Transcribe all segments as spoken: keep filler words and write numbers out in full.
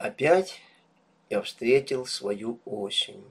Опять я встретил свою осень.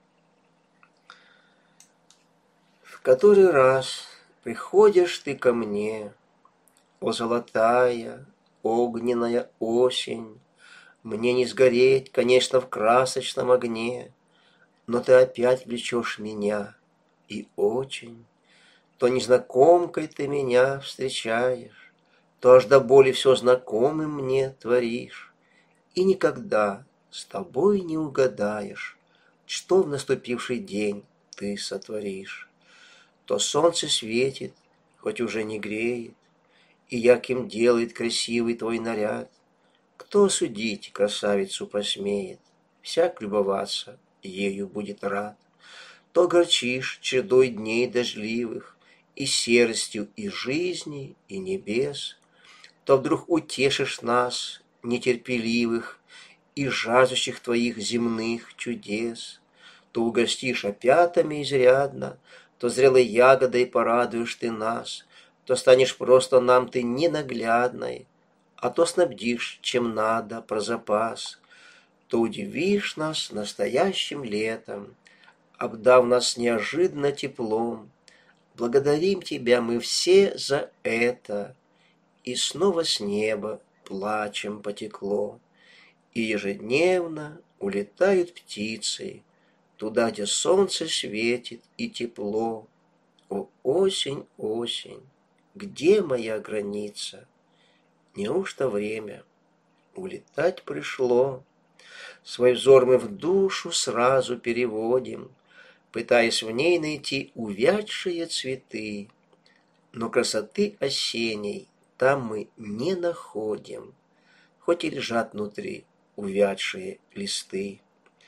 В который раз приходишь ты ко мне, о золотая, огненная осень. Мне не сгореть, конечно, в красочном огне, но ты опять влечешь меня, и очень. То незнакомкой ты меня встречаешь, то аж до боли все знакомым мне творишь. И никогда с тобой не угадаешь, что в наступивший день ты сотворишь. То солнце светит, хоть уже не греет, и ярким делает красивый твой наряд. Кто судить красавицу посмеет, всяк любоваться ею будет рад. То горчишь чередой дней дождливых, и серостью и жизни, и небес, то вдруг утешишь нас, нетерпеливых, и жаждущих твоих земных чудес, то угостишь опятами изрядно, то зрелой ягодой порадуешь ты нас, то станешь просто нам ты ненаглядной, а то снабдишь, чем надо, про запас, то удивишь нас настоящим летом, обдав нас неожиданно теплом. Благодарим тебя мы все за это, и снова с неба плачем потекло. И ежедневно улетают птицы туда, где солнце светит и тепло. О, осень, осень, где моя граница? Неужто время улетать пришло? Свой взор мы в душу сразу переводим, пытаясь в ней найти увядшие цветы. Но красоты осенней там мы не находим, хоть и лежат внутри увядшие листы.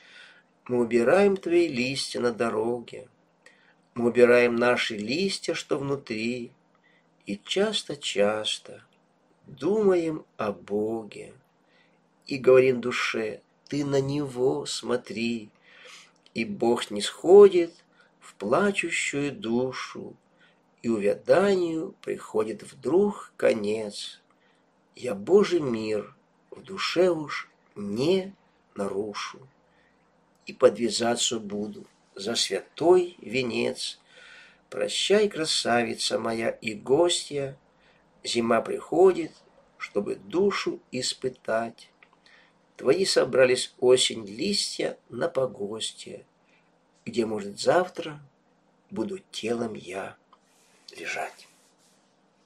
Мы убираем твои листья на дороге, мы убираем наши листья, что внутри, и часто-часто думаем о Боге и говорим душе: ты на Него смотри. И Бог нисходит в плачущую душу, и увяданию приходит вдруг конец. Я Божий мир в душе уж не нарушу, и подвязаться буду за святой венец. Прощай, красавица моя и гостья, зима приходит, чтобы душу испытать. Твои собрались осень листья на погосте, где, может, завтра буду телом я лежать.